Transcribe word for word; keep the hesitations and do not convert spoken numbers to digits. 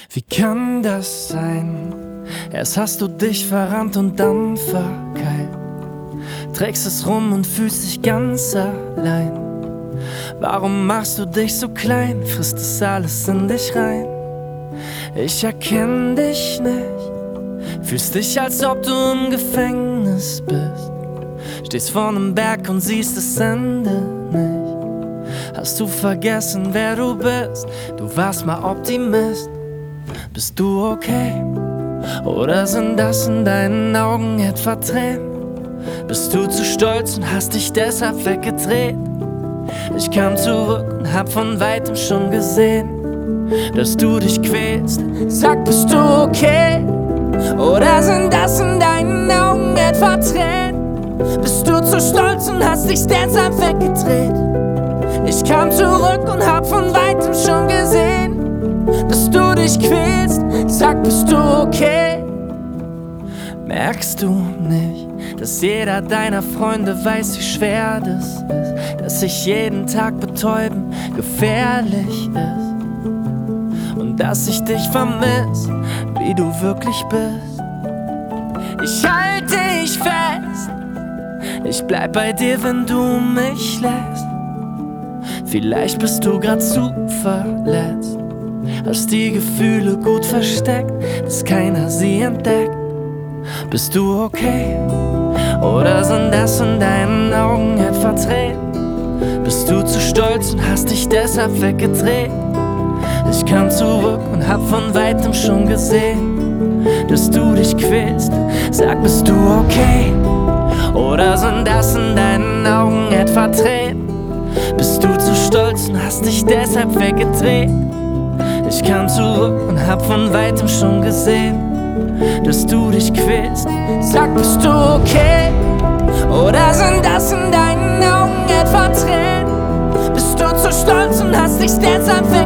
Wie kann das sein? Erst hast du dich verrannt und dann verkeilt. Trägst es rum und fühlst dich ganz allein. Warum machst du dich so klein? Frisst es alles in dich rein? Ich erkenn dich nicht. Fühlst dich, als ob du im Gefängnis bist. Stehst vor nem Berg und siehst das Ende nicht. Hast du vergessen, wer du bist? Du warst mal Optimist. Bist du okay? Oder sind das in deinen Augen etwa Tränen? Bist du zu stolz und hast dich deshalb weggedreht? Ich kam zurück und hab von weitem schon gesehen, dass du dich quälst. Sag, bist du okay? Oder sind das in deinen Augen etwa Tränen? Bist du zu stolz und hast dich deshalb weggedreht? Ich kam zurück und hab von weitem schon gesehen, dass du dich quälst. Sag, bist du okay? Merkst du nicht, dass jeder deiner Freunde weiß, wie schwer das ist? Dass sich jeden Tag betäuben gefährlich ist? Und dass ich dich vermiss, wie du wirklich bist. Ich halte dich fest, ich bleib bei dir, wenn du mich lässt. Vielleicht bist du grad zu verletzt, hast die Gefühle gut versteckt, dass keiner sie entdeckt. Bist du okay? Oder sind das in deinen Augen etwa Tränen? Bist du zu stolz und hast dich deshalb weggedreht? Ich kam zurück und hab von weitem schon gesehen, dass du dich quälst. Sag, bist du okay? Oder sind das in deinen Augen etwa Tränen? Bist du zu stolz und hast dich deshalb weggedreht? Ich kam zurück und hab von weitem schon gesehen, dass du dich quälst. Sag, bist du okay? Oder sind das in deinen Augen etwa Tränen? Bist du zu stolz und hast dich deshalb weggedreht?